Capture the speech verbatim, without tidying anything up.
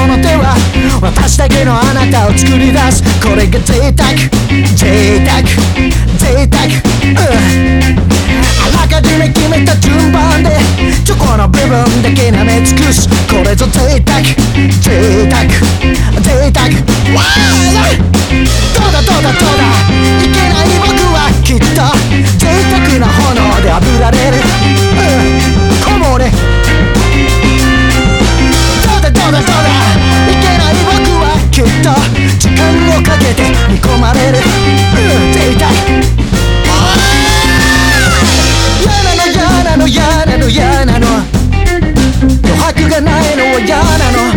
の手は私だけのあなたを作り出す。これが贅沢贅沢贅沢、うんあらかじめ決めた順番でチョコの部分だけ舐め尽くす。これぞ贅沢贅沢贅沢、わーどうだどうだどうだ、いけない僕はきっと贅沢な炎で炙られる、うんこもれどうだどうだどうだ、いけない僕はきっと時間をかけて煮込まれる、うん贅沢、嫌なの嫌なの嫌なの嫌なの余白がないのは嫌なの。